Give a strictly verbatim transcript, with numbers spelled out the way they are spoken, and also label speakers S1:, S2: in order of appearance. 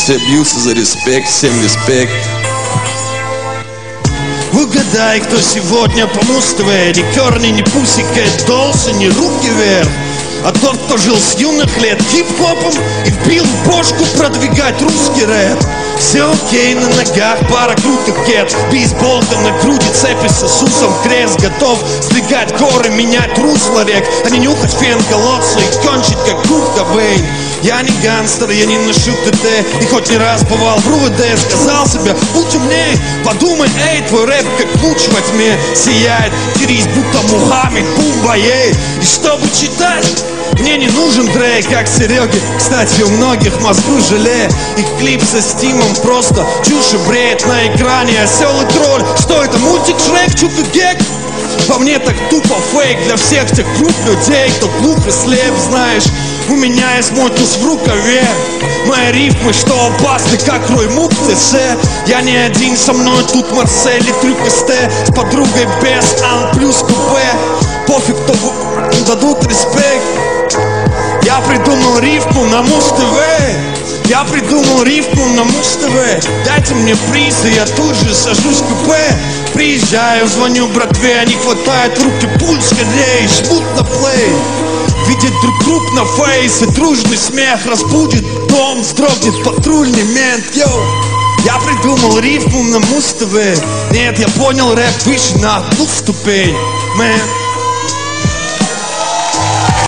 S1: Все бьются за респект, всем респект.
S2: Угадай, кто сегодня по Муз-ТВ. Ни Керни, ни Pussycat Dolls, ни руки вверх. А тот, кто жил с юных лет хип-хопом и вбил в бошку продвигать русский рэп. Все окей, на ногах пара крутых кет, бейсболка на груди, цепи с Иисусом крест. Готов сдвигать горы, менять русло рек, а не нюхать фен колодца и кончить как Курт Кобейн. Я не гангстер, я не ношу ТТ, и хоть не раз бывал в РУВД, сказал себе, будь умней, подумай, эй, твой рэп как луч во тьме сияет, терись, будто Мухаммед, бумба, ей. И чтобы читать, мне не нужен Дрей, как Сереге. Кстати, у многих Москву жалея. Их клип со Стимом просто чушь и бред на экране. Осел и тролль, что это, мультик Шрек, Чука Гек? По мне так тупо фейк для всех тех групп людей, кто глуп и слеп, знаешь. У меня есть мой туз в рукаве. Мои рифмы, что опасны, как Рой Мук ТС. Я не один, со мной тут Марсель и Трюк СТ. С подругой без Ан плюс купе. Пофиг, кто дадут респект. Я придумал рифму на Муз-ТВ. Я придумал рифму на Муз-ТВ. Дайте мне приз, и я тут же сажусь в купе. Приезжаю, звоню братве, а не хватает в руки пульс, скорее жмут на плей. Видит друг труп на фейс, и дружный смех разбудит дом, вздрогнет патрульный мент, йоу. Я придумал рифму на Муз-ТВ. Нет, я понял, рэп выше на одну ступень, мэн.